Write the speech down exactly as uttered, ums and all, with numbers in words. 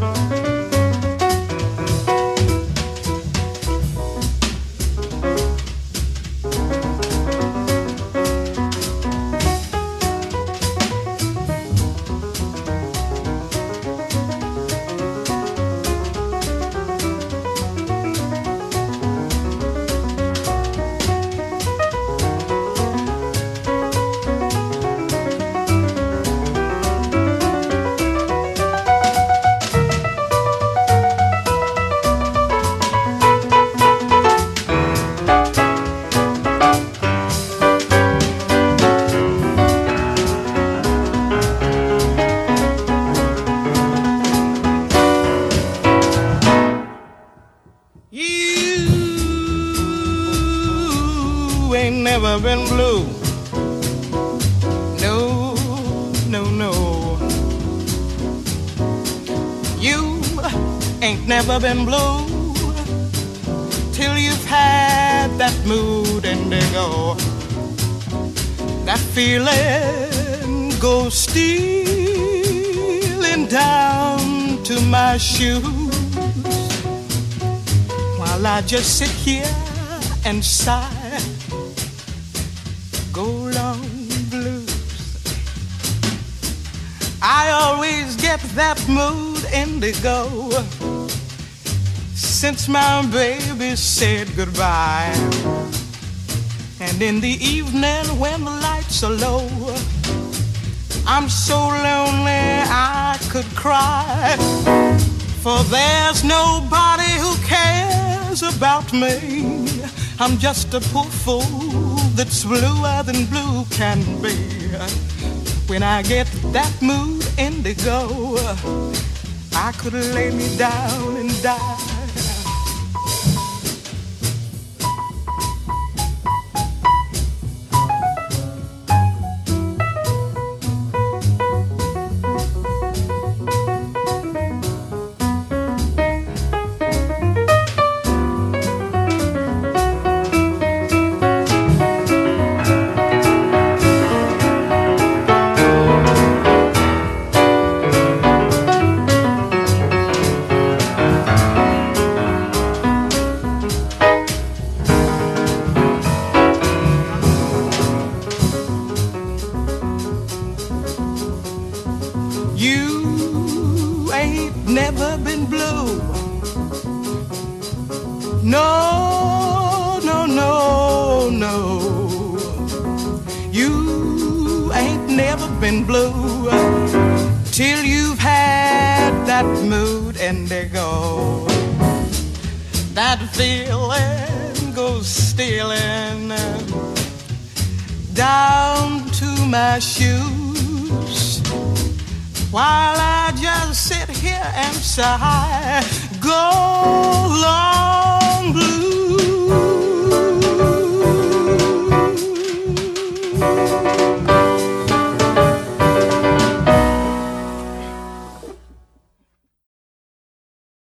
Never been blue. No, no, no. You ain't never been blue till you've had that mood indigo. That feeling goes stealing down to my shoes while I just sit here and sigh. Go long blues. I always get that mood indigo since my baby said goodbye. And in the evening when the lights are low, I'm so lonely I could cry. For there's nobody who cares about me. I'm just a poor fool that's bluer than blue can be. When I get that mood indigo, I could lay me down and die. You ain't never been blue. No, no, no, no. You ain't never been blue till you've had that mood indigo. That feeling goes stealing down to my shoes while I just sit here and sigh. Go long